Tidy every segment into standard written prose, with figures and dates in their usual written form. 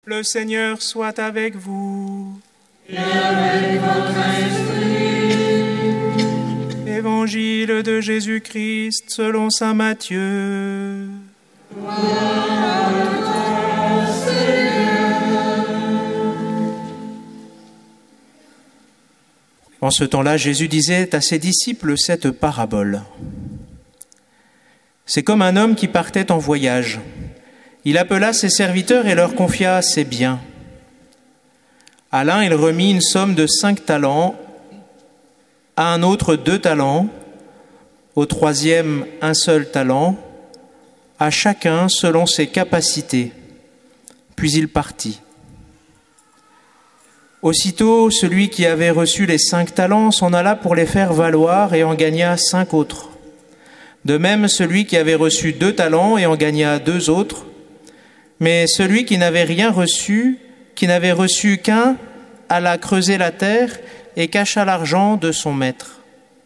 Le Seigneur soit avec vous. Et avec votre esprit. Évangile de Jésus-Christ selon saint Matthieu. Gloire à toi, Seigneur. En ce temps-là, Jésus disait à ses disciples cette parabole. C'est comme un homme qui partait en voyage. Il appela ses serviteurs et leur confia ses biens. À l'un, il remit une somme de 5 talents, à un autre 2 talents, au troisième un seul talent, à chacun selon ses capacités. Puis il partit. Aussitôt, celui qui avait reçu les 5 talents s'en alla pour les faire valoir et en gagna 5 autres. De même, celui qui avait reçu 2 talents et en gagna 2 autres. Mais celui qui n'avait rien reçu, qui n'avait reçu qu'un, alla creuser la terre et cacha l'argent de son maître.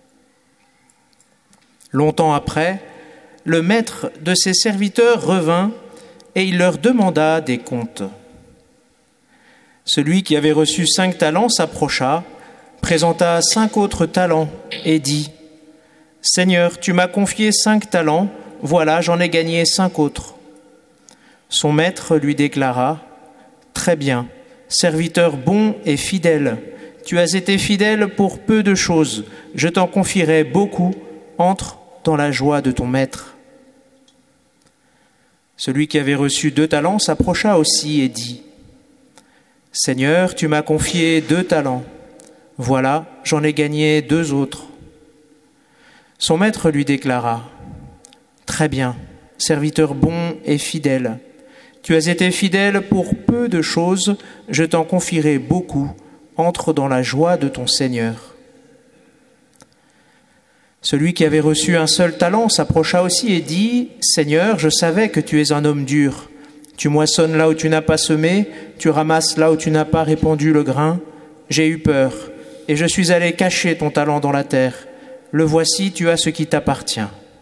Longtemps après, le maître de ses serviteurs revint et il leur demanda des comptes. Celui qui avait reçu 5 talents s'approcha, présenta 5 autres talents et dit « Seigneur, tu m'as confié 5 talents, voilà, j'en ai gagné 5 autres. » Son maître lui déclara « Très bien, serviteur bon et fidèle, tu as été fidèle pour peu de choses, je t'en confierai beaucoup, entre dans la joie de ton maître. » Celui qui avait reçu 2 talents s'approcha aussi et dit « Seigneur, tu m'as confié 2 talents, voilà, j'en ai gagné 2 autres. » Son maître lui déclara « Très bien, serviteur bon et fidèle, tu as été fidèle pour peu de choses, je t'en confierai beaucoup, entre dans la joie de ton Seigneur. » Celui qui avait reçu un seul talent s'approcha aussi et dit « Seigneur, je savais que tu es un homme dur. Tu moissonnes là où tu n'as pas semé, tu ramasses là où tu n'as pas répandu le grain. J'ai eu peur, et je suis allé cacher ton talent dans la terre. Le voici, tu as ce qui t'appartient. »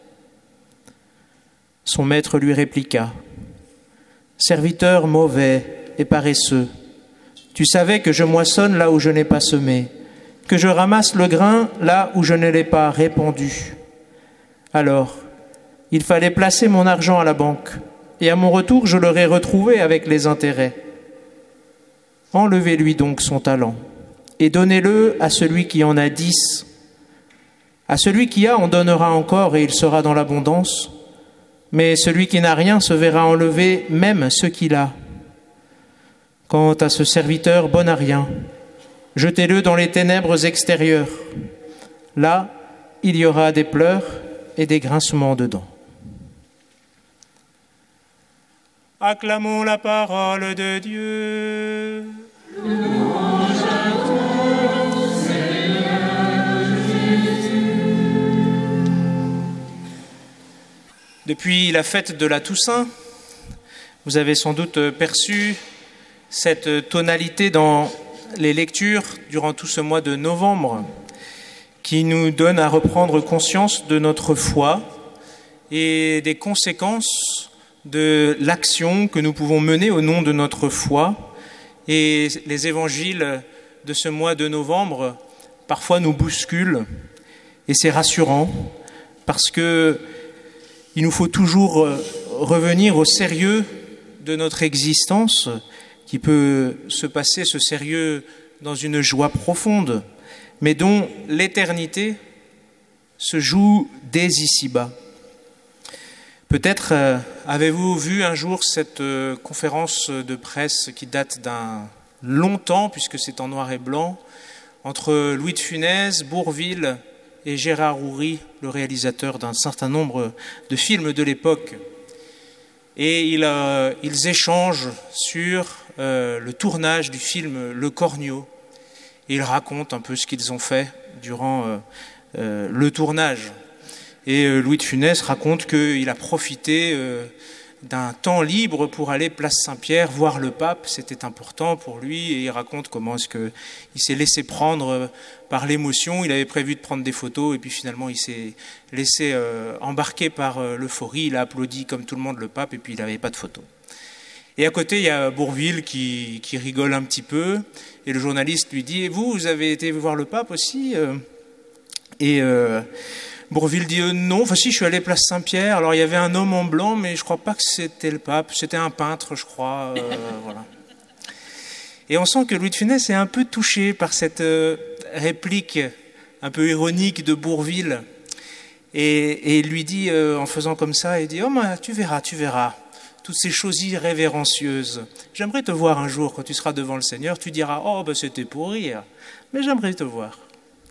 Son maître lui répliqua « Serviteur mauvais et paresseux, tu savais que je moissonne là où je n'ai pas semé, que je ramasse le grain là où je ne l'ai pas répandu. Alors, il fallait placer mon argent à la banque, et à mon retour, je l'aurais retrouvé avec les intérêts. Enlevez-lui donc son talent, et donnez-le à celui qui en a 10. À celui qui a, on donnera encore, et il sera dans l'abondance. Mais celui qui n'a rien se verra enlever même ce qu'il a. Quant à ce serviteur bon à rien, jetez-le dans les ténèbres extérieures. Là, il y aura des pleurs et des grincements de dents. » Acclamons la parole de Dieu. Louange à toi, Seigneur Jésus. Depuis la fête de la Toussaint, vous avez sans doute perçu cette tonalité dans les lectures durant tout ce mois de novembre qui nous donne à reprendre conscience de notre foi et des conséquences de l'action que nous pouvons mener au nom de notre foi. Et les évangiles de ce mois de novembre parfois nous bousculent et c'est rassurant parce que il nous faut toujours revenir au sérieux de notre existence qui peut se passer ce sérieux dans une joie profonde, mais dont l'éternité se joue dès ici-bas. Peut-être avez-vous vu un jour cette conférence de presse qui date d'un long temps, puisque c'est en noir et blanc, entre Louis de Funès, Bourvil et Gérard Houry, le réalisateur d'un certain nombre de films de l'époque. Et ils échangent sur le tournage du film Le Cornio. Et ils racontent un peu ce qu'ils ont fait durant le tournage. Et Louis de Funès raconte qu'il a profité d'un temps libre pour aller place Saint-Pierre voir le pape, c'était important pour lui, et il raconte comment est-ce qu'il s'est laissé prendre par l'émotion, il avait prévu de prendre des photos, et puis finalement il s'est laissé embarquer par l'euphorie, il a applaudi comme tout le monde le pape, et puis il n'avait pas de photos. Et à côté, il y a Bourvil qui rigole un petit peu. Et le journaliste lui dit « Et vous avez été voir le pape aussi ?» Et Bourvil dit « Non, enfin si, je suis allé place Saint-Pierre. Alors il y avait un homme en blanc, mais je crois pas que c'était le pape. C'était un peintre, je crois. » Voilà. Et on sent que Louis de Funès est un peu touché par cette réplique un peu ironique de Bourvil. Et il lui dit, en faisant comme ça, il dit « Oh, ben, tu verras, toutes ces choses irrévérencieuses. J'aimerais te voir un jour, quand tu seras devant le Seigneur, tu diras « Oh, ben, c'était pour rire, mais j'aimerais te voir. »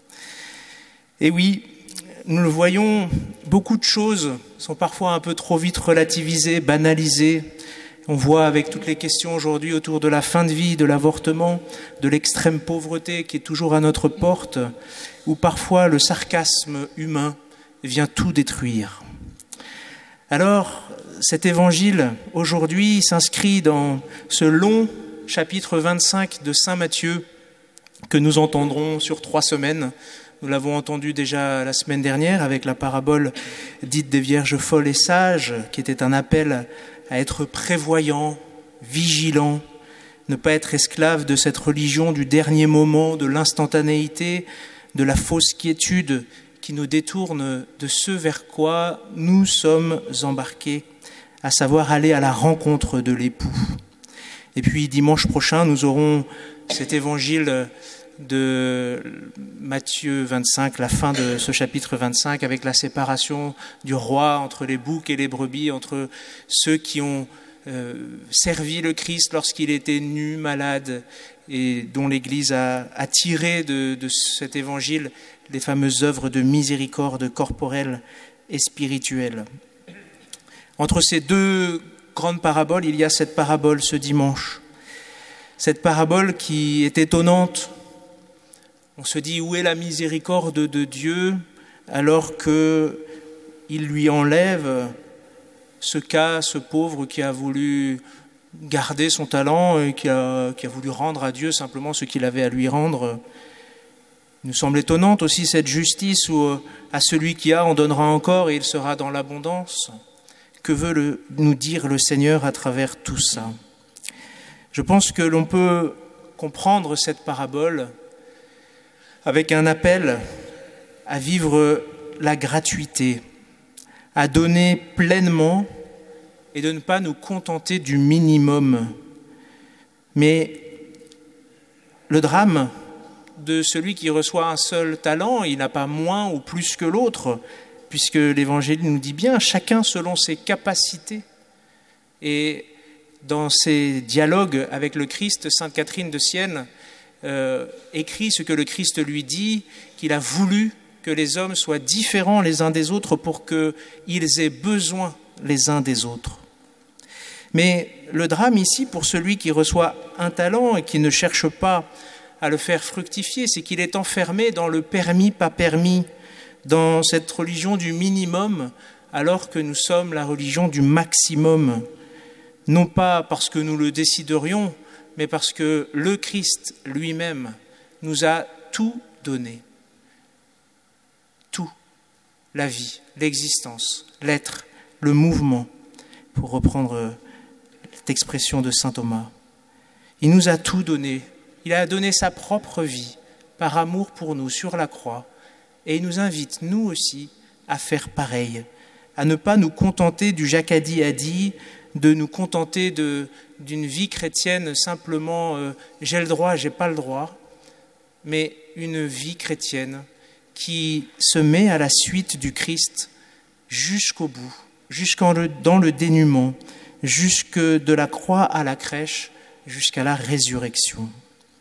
Et oui, nous le voyons, beaucoup de choses sont parfois un peu trop vite relativisées, banalisées. On voit avec toutes les questions aujourd'hui autour de la fin de vie, de l'avortement, de l'extrême pauvreté qui est toujours à notre porte, où parfois le sarcasme humain vient tout détruire. Alors, cet évangile, aujourd'hui, s'inscrit dans ce long chapitre 25 de Saint Matthieu que nous entendrons sur 3 semaines. Nous l'avons entendu déjà la semaine dernière avec la parabole dite des Vierges folles et sages, qui était un appel à être prévoyant, vigilant, ne pas être esclave de cette religion du dernier moment, de l'instantanéité, de la fausse quiétude qui nous détourne de ce vers quoi nous sommes embarqués, à savoir aller à la rencontre de l'époux. Et puis dimanche prochain, nous aurons cet évangile de Matthieu 25, la fin de ce chapitre 25, avec la séparation du roi entre les boucs et les brebis, entre ceux qui ont servi le Christ lorsqu'il était nu, malade, et dont l'Église a tiré de cet évangile les fameuses œuvres de miséricorde corporelle et spirituelle. Entre ces 2 grandes paraboles, il y a cette parabole ce dimanche. Cette parabole qui est étonnante. On se dit, où est la miséricorde de Dieu alors qu'il lui enlève ce pauvre qui a voulu garder son talent et qui a voulu rendre à Dieu simplement ce qu'il avait à lui rendre. Il nous semble étonnante aussi cette justice où à celui qui a, on donnera encore et il sera dans l'abondance. Que veut nous dire le Seigneur à travers tout ça ? Je pense que l'on peut comprendre cette parabole avec un appel à vivre la gratuité, à donner pleinement et de ne pas nous contenter du minimum. Mais le drame de celui qui reçoit un seul talent, il n'a pas moins ou plus que l'autre, puisque l'Évangile nous dit bien, chacun selon ses capacités. Et dans ses dialogues avec le Christ, Sainte Catherine de Sienne écrit ce que le Christ lui dit, qu'il a voulu que les hommes soient différents les uns des autres pour qu'ils aient besoin les uns des autres. Mais le drame ici, pour celui qui reçoit un talent et qui ne cherche pas à le faire fructifier, c'est qu'il est enfermé dans le permis, pas permis, dans cette religion du minimum, alors que nous sommes la religion du maximum. Non pas parce que nous le déciderions, mais parce que le Christ lui-même nous a tout donné. Tout. La vie, l'existence, l'être, le mouvement, pour reprendre cette expression de saint Thomas. Il nous a tout donné. Il a donné sa propre vie par amour pour nous sur la croix. Et il nous invite, nous aussi, à faire pareil, à ne pas nous contenter du Jacadi a dit, de nous contenter d'une vie chrétienne simplement j'ai le droit, j'ai pas le droit, mais une vie chrétienne qui se met à la suite du Christ jusqu'au bout, dans le dénuement, jusque de la croix à la crèche, jusqu'à la résurrection.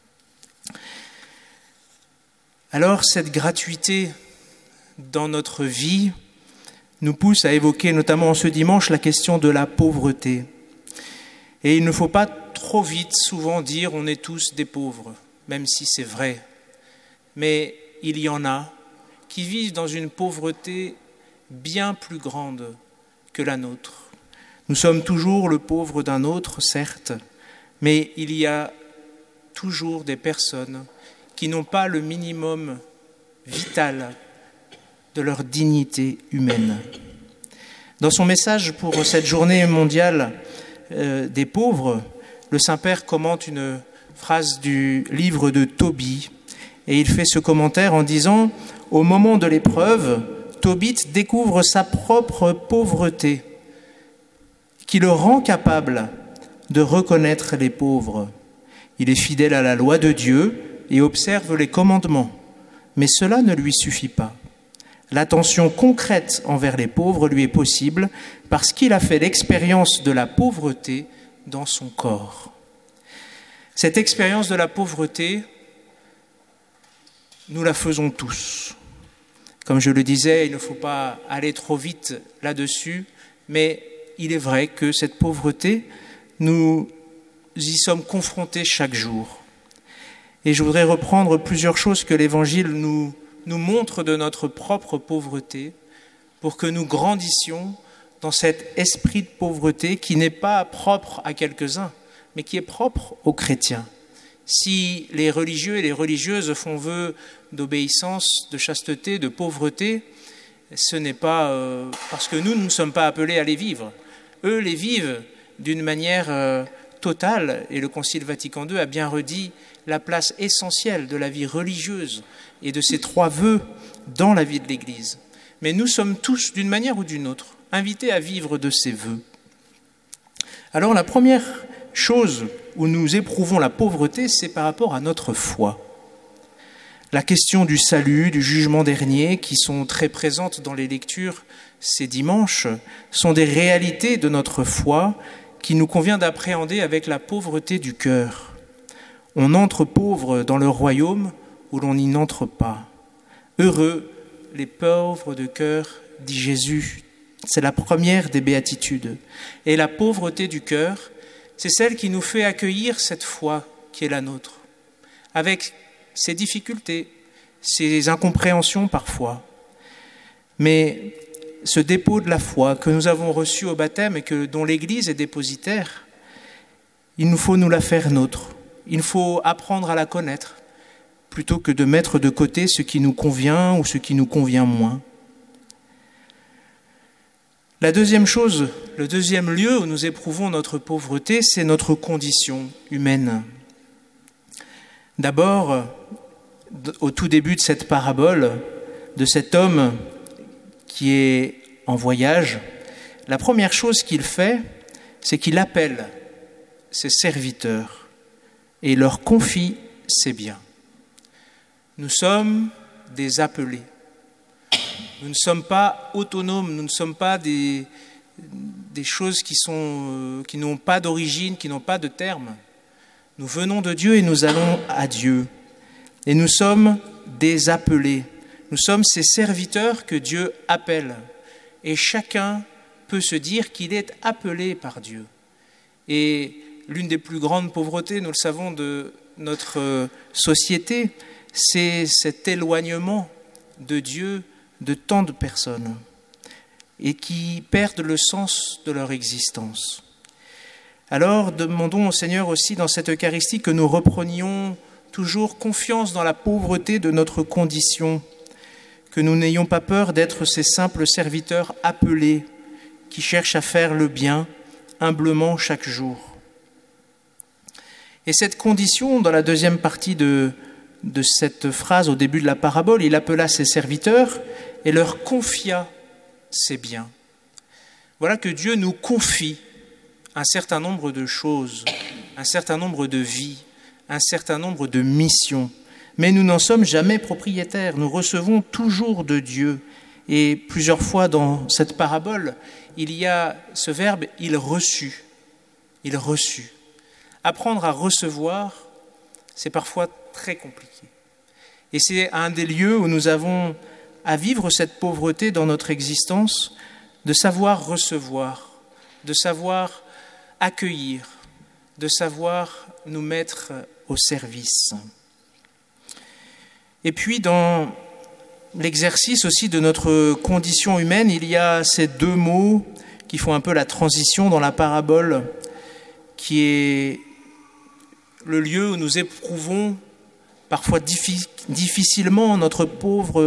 Alors cette gratuité dans notre vie nous pousse à évoquer notamment ce dimanche la question de la pauvreté. Et il ne faut pas trop vite souvent dire on est tous des pauvres, même si c'est vrai. Mais il y en a qui vivent dans une pauvreté bien plus grande que la nôtre. Nous sommes toujours le pauvre d'un autre, certes, mais il y a toujours des personnes qui n'ont pas le minimum vital de leur dignité humaine. Dans son message pour cette journée mondiale des pauvres, le Saint-Père commente une phrase du livre de Tobie, et il fait ce commentaire en disant « Au moment de l'épreuve, Tobit découvre sa propre pauvreté, qui le rend capable de reconnaître les pauvres. Il est fidèle à la loi de Dieu et observe les commandements, mais cela ne lui suffit pas. L'attention concrète envers les pauvres lui est possible parce qu'il a fait l'expérience de la pauvreté dans son corps. Cette expérience de la pauvreté, nous la faisons tous. Comme je le disais, il ne faut pas aller trop vite là-dessus, mais il est vrai que cette pauvreté, nous y sommes confrontés chaque jour. Et je voudrais reprendre plusieurs choses que l'Évangile nous montre de notre propre pauvreté pour que nous grandissions dans cet esprit de pauvreté qui n'est pas propre à quelques-uns, mais qui est propre aux chrétiens. Si les religieux et les religieuses font vœu d'obéissance, de chasteté, de pauvreté, ce n'est pas parce que nous ne sommes pas appelés à les vivre. Eux les vivent d'une manière totale, et le Concile Vatican II a bien redit la place essentielle de la vie religieuse et de ces 3 vœux dans la vie de l'Église. Mais nous sommes tous, d'une manière ou d'une autre, invités à vivre de ces vœux. Alors la première chose où nous éprouvons la pauvreté, c'est par rapport à notre foi. La question du salut, du jugement dernier, qui sont très présentes dans les lectures ces dimanches, sont des réalités de notre foi qu'il nous convient d'appréhender avec la pauvreté du cœur. On entre pauvre dans le royaume où l'on n'y n'entre pas. Heureux les pauvres de cœur, dit Jésus. C'est la première des béatitudes. Et la pauvreté du cœur, c'est celle qui nous fait accueillir cette foi qui est la nôtre, avec ses difficultés, ses incompréhensions parfois. Mais ce dépôt de la foi que nous avons reçu au baptême et dont l'Église est dépositaire, il nous faut nous la faire nôtre. Il faut apprendre à la connaître, plutôt que de mettre de côté ce qui nous convient ou ce qui nous convient moins. La deuxième chose, le deuxième lieu où nous éprouvons notre pauvreté, c'est notre condition humaine. D'abord, au tout début de cette parabole, de cet homme qui est en voyage, la première chose qu'il fait, c'est qu'il appelle ses serviteurs et leur confie ses biens. Nous sommes des appelés. Nous ne sommes pas autonomes, nous ne sommes pas des choses qui n'ont pas d'origine, qui n'ont pas de terme. Nous venons de Dieu et nous allons à Dieu. Et nous sommes des appelés. Nous sommes ces serviteurs que Dieu appelle. Et chacun peut se dire qu'il est appelé par Dieu. Et l'une des plus grandes pauvretés, nous le savons, de notre société, c'est cet éloignement de Dieu de tant de personnes et qui perdent le sens de leur existence. Alors, demandons au Seigneur aussi dans cette Eucharistie que nous reprenions toujours confiance dans la pauvreté de notre condition, que nous n'ayons pas peur d'être ces simples serviteurs appelés qui cherchent à faire le bien humblement chaque jour. Et cette condition, dans la deuxième partie de cette phrase au début de la parabole, il appela ses serviteurs et leur confia ses biens. Voilà que Dieu nous confie un certain nombre de choses, un certain nombre de vies, un certain nombre de missions. Mais nous n'en sommes jamais propriétaires, nous recevons toujours de Dieu. Et plusieurs fois dans cette parabole, il y a ce verbe « il reçut ». Il reçut. Apprendre à recevoir, c'est parfois très compliqué. Et c'est un des lieux où nous avons à vivre cette pauvreté dans notre existence, de savoir recevoir, de savoir accueillir, de savoir nous mettre au service. Et puis dans l'exercice aussi de notre condition humaine, il y a ces 2 mots qui font un peu la transition dans la parabole, qui est le lieu où nous éprouvons parfois difficilement notre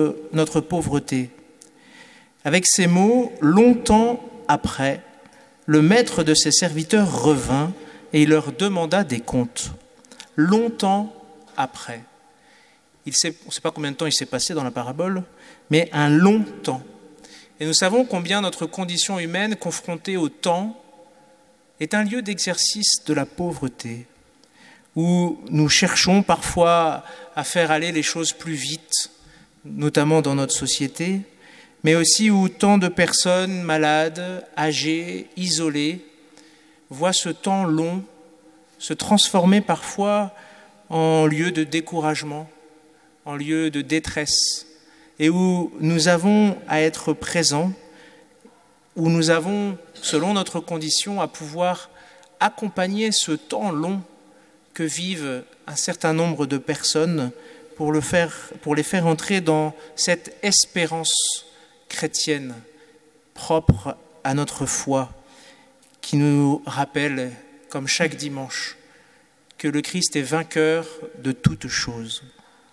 pauvreté. Avec ces mots, longtemps après, le maître de ses serviteurs revint et il leur demanda des comptes. Longtemps après. On ne sait pas combien de temps il s'est passé dans la parabole, mais un long temps. Et nous savons combien notre condition humaine, confrontée au temps, est un lieu d'exercice de la pauvreté, où nous cherchons parfois à faire aller les choses plus vite, notamment dans notre société, mais aussi où tant de personnes malades, âgées, isolées, voient ce temps long se transformer parfois en lieu de découragement, en lieu de détresse, et où nous avons à être présents, où nous avons, selon notre condition, à pouvoir accompagner ce temps long que vivent un certain nombre de personnes pour les faire entrer dans cette espérance chrétienne propre à notre foi, qui nous rappelle, comme chaque dimanche, que le Christ est vainqueur de toutes choses.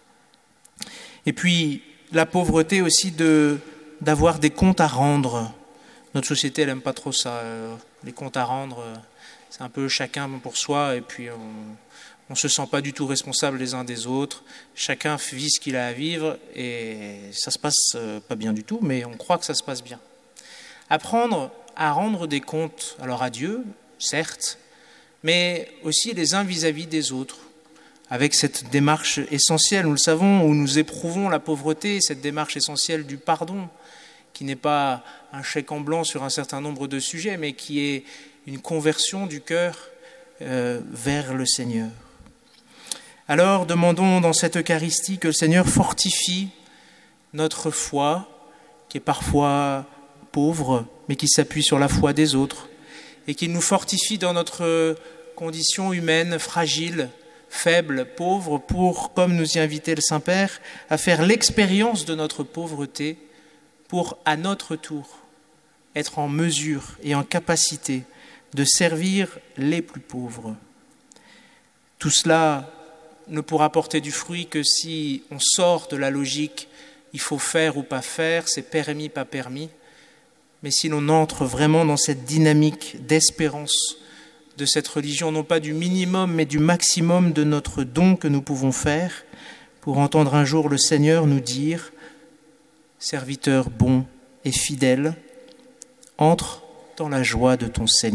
Et puis, la pauvreté aussi d'avoir des comptes à rendre. Notre société, elle n'aime pas trop ça. Les comptes à rendre, c'est un peu chacun pour soi, et puis on ne se sent pas du tout responsable les uns des autres. Chacun vit ce qu'il a à vivre, et ça se passe pas bien du tout, mais on croit que ça se passe bien. Apprendre à rendre des comptes, alors à Dieu, certes, mais aussi les uns vis-à-vis des autres, avec cette démarche essentielle, nous le savons, où nous éprouvons la pauvreté, cette démarche essentielle du pardon, qui n'est pas un chèque en blanc sur un certain nombre de sujets, mais qui est une conversion du cœur vers le Seigneur. Alors, demandons dans cette Eucharistie que le Seigneur fortifie notre foi, qui est parfois pauvre, mais qui s'appuie sur la foi des autres, et qu'il nous fortifie dans notre condition humaine fragile, faible, pauvre, pour, comme nous y invitait le Saint-Père, à faire l'expérience de notre pauvreté pour, à notre tour, être en mesure et en capacité de servir les plus pauvres. Tout cela ne pourra porter du fruit que si on sort de la logique « il faut faire ou pas faire, c'est permis, pas permis », mais si l'on entre vraiment dans cette dynamique d'espérance de cette religion, non pas du minimum, mais du maximum de notre don que nous pouvons faire, pour entendre un jour le Seigneur nous dire « Serviteur bon et fidèle, entre dans la joie de ton Seigneur ».